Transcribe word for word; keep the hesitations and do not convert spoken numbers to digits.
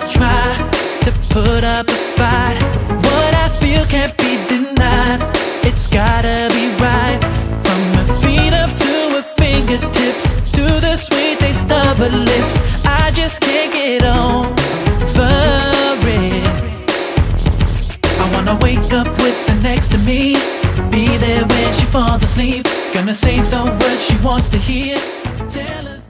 try to put up a fight. What I feel can't be denied. It's gotta be right. From her feet up to her fingertips, to the sweet taste of her lips, I just can't get over it. I wanna wake up with her next to me, be there when she falls asleep. Gonna say the words she wants to hear. Tell her